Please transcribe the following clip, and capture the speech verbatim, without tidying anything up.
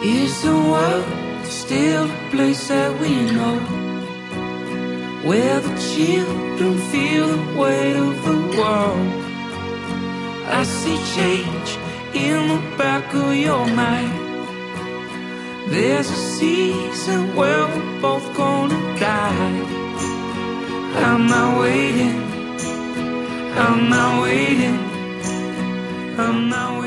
Is the world still a place that we know, where the children feel the weight of the world? I see change in the back of your mind. There's a season where we're both gonna die. I'm not waiting, I'm not waiting, I'm not waiting.